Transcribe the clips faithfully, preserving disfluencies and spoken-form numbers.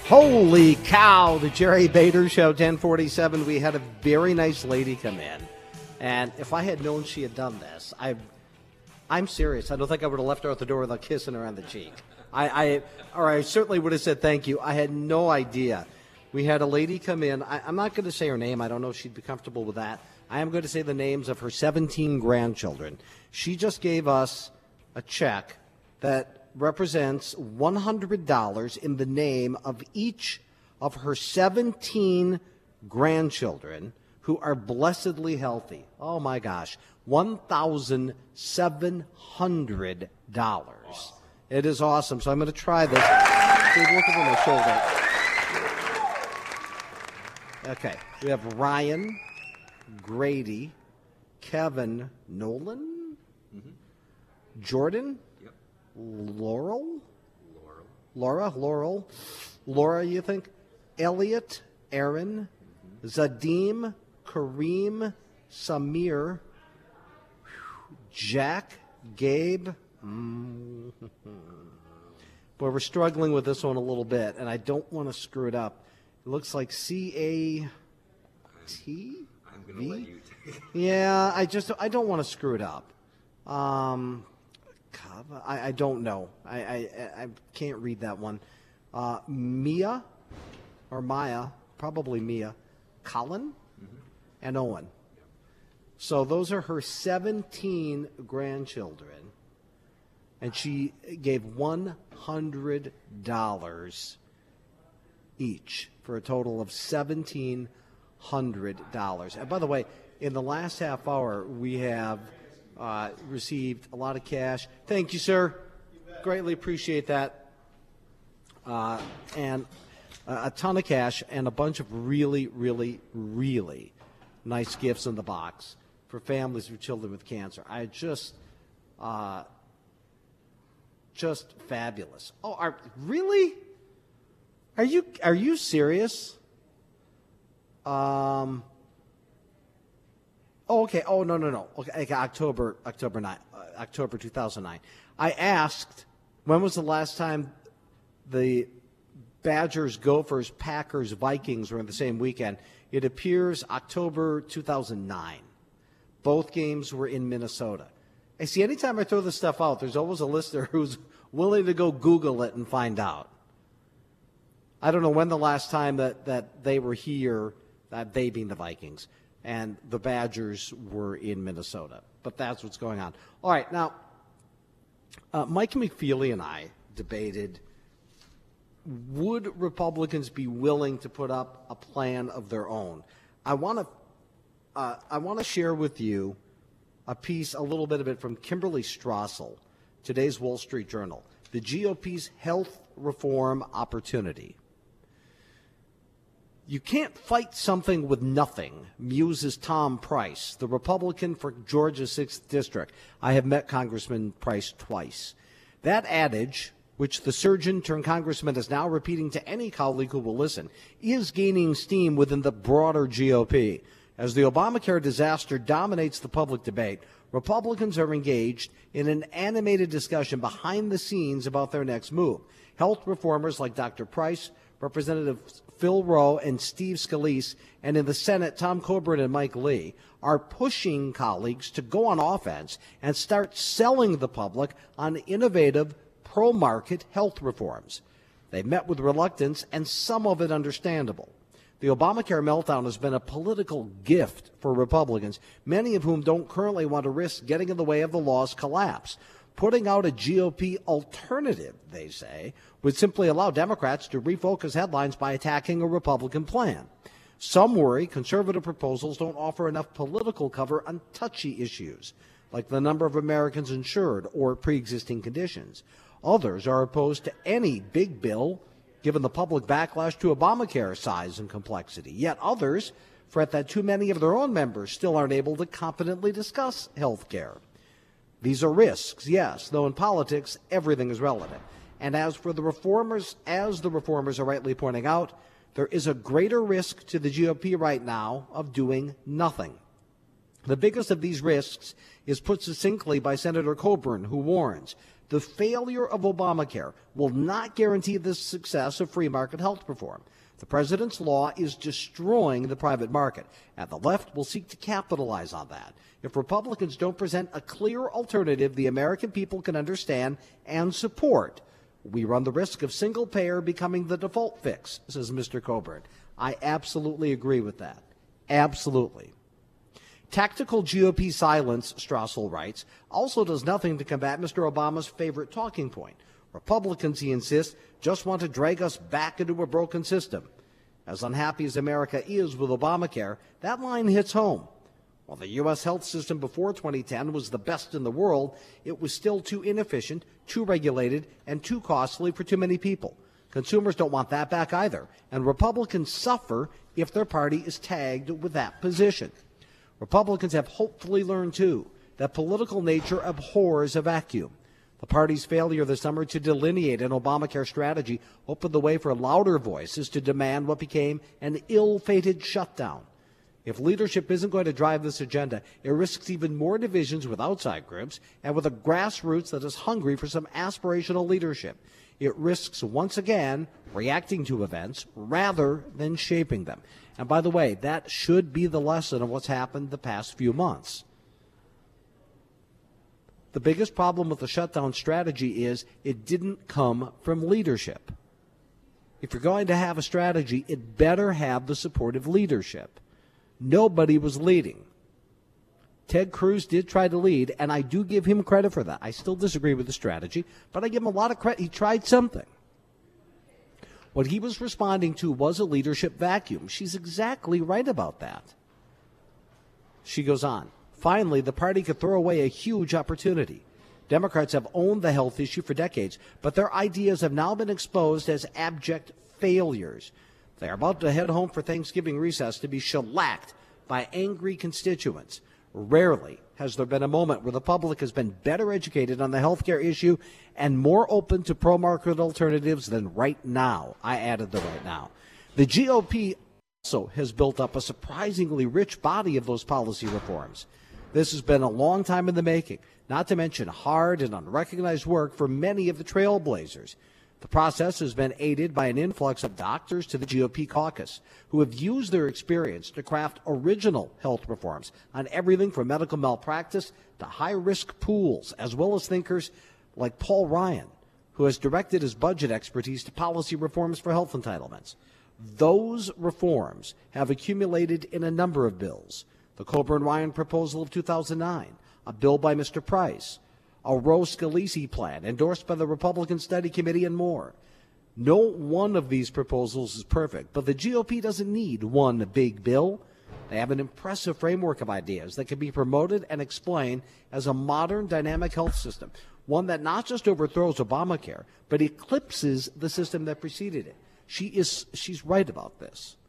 Holy cow, the Jerry Bader Show, ten forty-seven. We had a very nice lady come in. And if I had known she had done this, I, I'm serious. I don't think I would have left her at the door without kissing her on the cheek. I, I, or I certainly would have said thank you. I had no idea. We had a lady come in. I, I'm not going to say her name. I don't know if she'd be comfortable with that. I am going to say the names of her seventeen grandchildren. She just gave us a check that represents one hundred dollars in the name of each of her seventeen grandchildren who are blessedly healthy. Oh, my gosh. one thousand seven hundred dollars. It is awesome. So I'm going to try this. Steve, look over my shoulder. Okay. We have Ryan, Grady, Kevin, Nolan, mm-hmm. Jordan, yep. Laurel, Laurel, Laura, Laurel, Laura, you think? Elliot, Aaron, mm-hmm. Zadim, Kareem, Samir, Jack, Gabe. Mm. Boy, we're struggling with this one a little bit, and I don't want to screw it up. It looks like C A T? I'm going to let you take it. Yeah, I just I don't want to screw it up. Um, God, I, I don't know. I, I I can't read that one. Uh, Mia or Maya, probably Mia, Colin, mm-hmm. and Owen. Yep. So those are her seventeen grandchildren, and she gave one hundred dollars each for a total of seventeen hundred dollars. And by the way, in the last half hour, we have uh, received a lot of cash. Thank you, sir. Greatly appreciate that. Uh, and uh, a ton of cash and a bunch of really, really, really nice gifts in the box for families with children with cancer. I just, uh, just fabulous. Oh, are, really? Are you are you serious? Um. Oh, okay. Oh, no, no, no. Okay, okay October, October ninth, uh, October two thousand nine. I asked, when was the last time the Badgers, Gophers, Packers, Vikings were in the same weekend? It appears October two thousand nine. Both games were in Minnesota. I see. Anytime I throw this stuff out, there's always a listener who's willing to go Google it and find out. I don't know when the last time that, that they were here, that they being the Vikings, and the Badgers were in Minnesota. But that's what's going on. All right, now, uh, Mike McFeely and I debated, would Republicans be willing to put up a plan of their own? I want to uh, I want to share with you a piece, a little bit of it from Kimberly Strassel, today's Wall Street Journal, the G O P's health reform opportunity. You can't fight something with nothing, muses Tom Price, the Republican for Georgia's sixth District. I have met Congressman Price twice. That adage, which the surgeon turned congressman is now repeating to any colleague who will listen, is gaining steam within the broader G O P. As the Obamacare disaster dominates the public debate, Republicans are engaged in an animated discussion behind the scenes about their next move. Health reformers like Doctor Price, Representative Phil Rowe and Steve Scalise, and in the Senate, Tom Coburn and Mike Lee, are pushing colleagues to go on offense and start selling the public on innovative, pro-market health reforms. They met with reluctance, and some of it understandable. The Obamacare meltdown has been a political gift for Republicans, many of whom don't currently want to risk getting in the way of the law's collapse. Putting out a G O P alternative, they say, would simply allow Democrats to refocus headlines by attacking a Republican plan. Some worry conservative proposals don't offer enough political cover on touchy issues, like the number of Americans insured or pre-existing conditions. Others are opposed to any big bill, given the public backlash to Obamacare size and complexity. Yet others fret that too many of their own members still aren't able to competently discuss health care. These are risks, yes, though in politics, everything is relative. And as for the reformers, as the reformers are rightly pointing out, there is a greater risk to the G O P right now of doing nothing. The biggest of these risks is put succinctly by Senator Coburn, who warns, The failure of Obamacare will not guarantee the success of free market health reform. The president's law is destroying the private market, and the left will seek to capitalize on that. If Republicans don't present a clear alternative the American people can understand and support, we run the risk of single-payer becoming the default fix, says Mister Coburn. I absolutely agree with that. Absolutely. Tactical G O P silence, Strassel writes, also does nothing to combat Mister Obama's favorite talking point. Republicans, he insists, just want to drag us back into a broken system. As unhappy as America is with Obamacare, that line hits home. While the U S health system before twenty ten was the best in the world, it was still too inefficient, too regulated, and too costly for too many people. Consumers don't want that back either, and Republicans suffer if their party is tagged with that position. Republicans have hopefully learned, too, that political nature abhors a vacuum. The party's failure this summer to delineate an Obamacare strategy opened the way for louder voices to demand what became an ill-fated shutdown. If leadership isn't going to drive this agenda, it risks even more divisions with outside groups and with a grassroots that is hungry for some aspirational leadership. It risks, once again, reacting to events rather than shaping them. And by the way, that should be the lesson of what's happened the past few months. The biggest problem with the shutdown strategy is it didn't come from leadership. If you're going to have a strategy, it better have the support of leadership. Nobody was leading. Ted Cruz did try to lead, and I do give him credit for that. I still disagree with the strategy, but I give him a lot of credit. He tried something. What he was responding to was a leadership vacuum. She's exactly right about that. She goes on. Finally, the party could throw away a huge opportunity. Democrats have owned the health issue for decades, but their ideas have now been exposed as abject failures. They are about to head home for Thanksgiving recess to be shellacked by angry constituents. Rarely has there been a moment where the public has been better educated on the health care issue and more open to pro-market alternatives than right now. I added the right now. The G O P also has built up a surprisingly rich body of those policy reforms. This has been a long time in the making, not to mention hard and unrecognized work for many of the trailblazers. The process has been aided by an influx of doctors to the G O P caucus who have used their experience to craft original health reforms on everything from medical malpractice to high-risk pools, as well as thinkers like Paul Ryan, who has directed his budget expertise to policy reforms for health entitlements. Those reforms have accumulated in a number of bills. The Coburn-Ryan proposal of two thousand nine, a bill by Mister Price, a Roe-Scalise plan endorsed by the Republican Study Committee, and more. No one of these proposals is perfect, but the G O P doesn't need one big bill. They have an impressive framework of ideas that can be promoted and explained as a modern dynamic health system, one that not just overthrows Obamacare, but eclipses the system that preceded it. She is, she's right about this.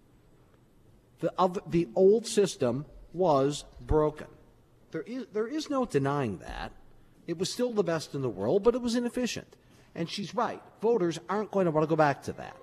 The, other, the old system was broken. There is, there is no denying that. It was still the best in the world, but it was inefficient. And she's right. Voters aren't going to want to go back to that.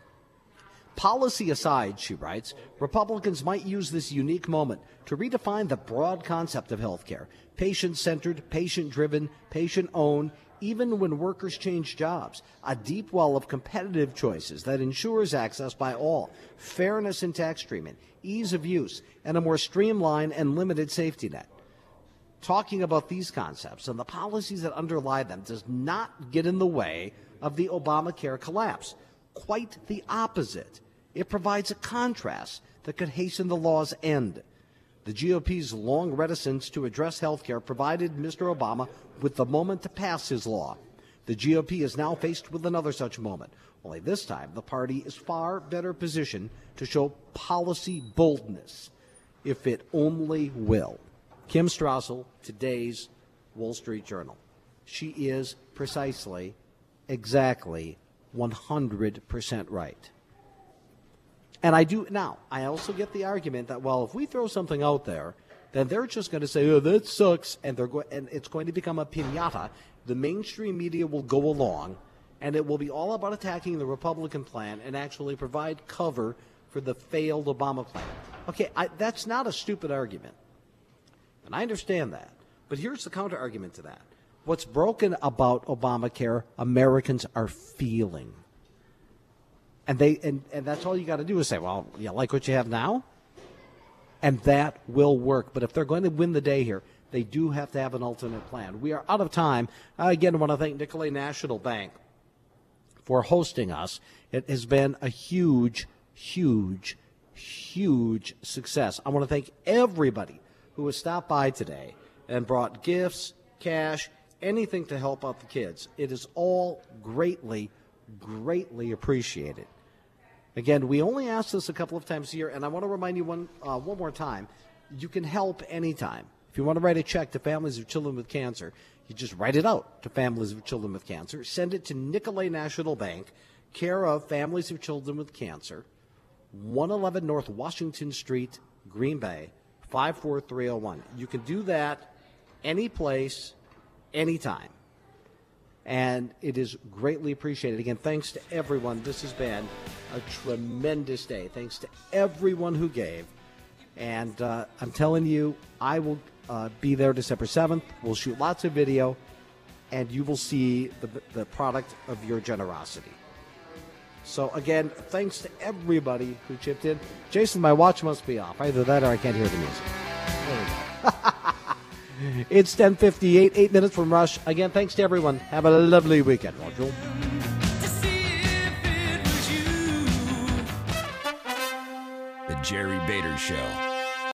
Policy aside, she writes, Republicans might use this unique moment to redefine the broad concept of health care, patient-centered, patient-driven, patient-owned, even when workers change jobs, a deep well of competitive choices that ensures access by all, fairness in tax treatment, ease of use, and a more streamlined and limited safety net. Talking about these concepts and the policies that underlie them does not get in the way of the Obamacare collapse. Quite the opposite. It provides a contrast that could hasten the law's end. The G O P's long reticence to address health care provided Mister Obama with the moment to pass his law. The G O P is now faced with another such moment, only this time the party is far better positioned to show policy boldness, if it only will. Kim Strassel, today's Wall Street Journal. She is precisely, exactly, one hundred percent right. And I do, now, I also get the argument that, well, if we throw something out there, then they're just going to say, oh, that sucks, and they're go- and it's going to become a piñata. The mainstream media will go along, and it will be all about attacking the Republican plan and actually provide cover for the failed Obama plan. Okay, I, that's not a stupid argument. And I understand that. But here's the counter-argument to that. What's broken about Obamacare, Americans are feeling. And they and, and that's all you got to do is say, well, you like what you have now? And that will work. But if they're going to win the day here, they do have to have an ultimate plan. We are out of time. Uh, again, I want to thank Nicolay National Bank for hosting us. It has been a huge, huge, huge success. I want to thank everybody who has stopped by today and brought gifts, cash, anything to help out the kids. It is all greatly, greatly appreciated. Again, we only ask this a couple of times a year, and I want to remind you one uh, one more time. You can help anytime. If you want to write a check to Families of Children with Cancer, you just write it out to Families of Children with Cancer. Send it to Nicolay National Bank, care of Families of Children with Cancer, one eleven North Washington Street, Green Bay, five four three oh one. You can do that any place, anytime. And it is greatly appreciated. Again, thanks to everyone. This has been a tremendous day. Thanks to everyone who gave. And uh, I'm telling you, I will uh, be there December seventh. We'll shoot lots of video, and you will see the, the product of your generosity. So, again, thanks to everybody who chipped in. Jason, my watch must be off. Either that or I can't hear the music. There we go. It's ten fifty-eight, eight minutes from Rush. Again, thanks to everyone. Have a lovely weekend, Roger. The Jerry Bader Show.